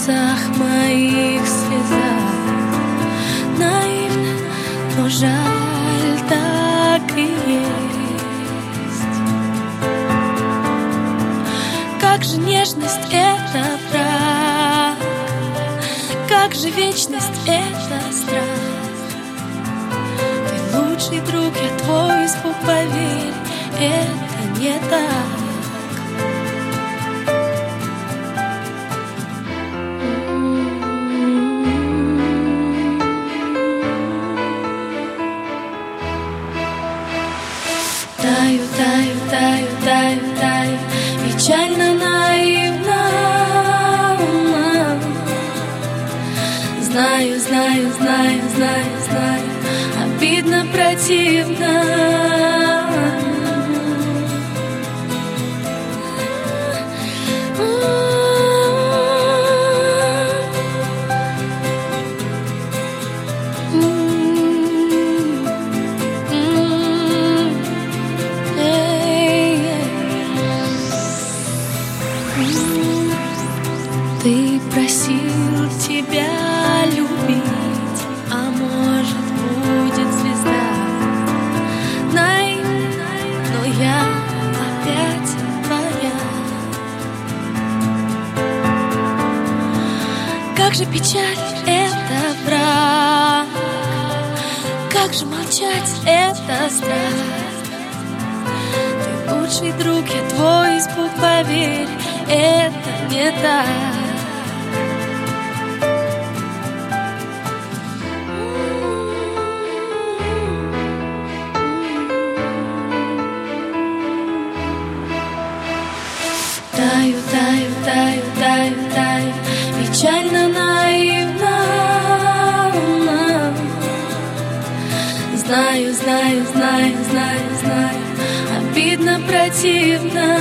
глазах моих слезах. Наивно, но жаль, так и есть. Как же нежность — это брак, как же вечность — это страх. Ты лучший друг, я твой испуг, поверь, это не так. Таю, таю, таю, таю, таю, печально, наивно. Знаю, знаю, знаю, знаю, знаю, обидно, противно. Ты просил тебя любить, а может, будет звезда. Наивно, но я опять твоя. Как же печаль — это брак, как же молчать — это страх. Ты лучший друг, я твой испуг, поверь, это не так. Таю, таю, таю, таю, таю, печально, наивно. Знаю, знаю, знаю, знаю, знаю, обидно, противно.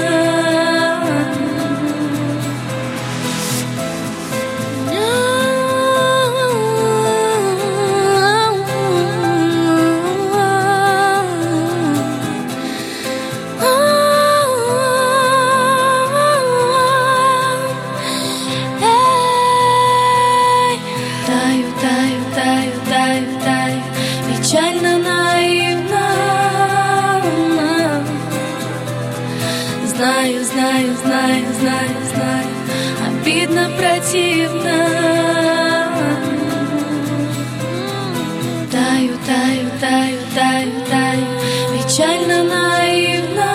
Таю, таю, таю, таю, таю, печально, наивно. Знаю, знаю, знаю, знаю, знаю, обидно, противно. Таю, таю, таю, таю, таю, печально, наивно.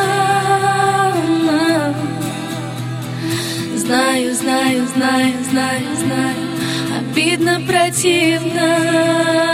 Знаю, знаю, знаю, знаю, знаю, обидно, противно.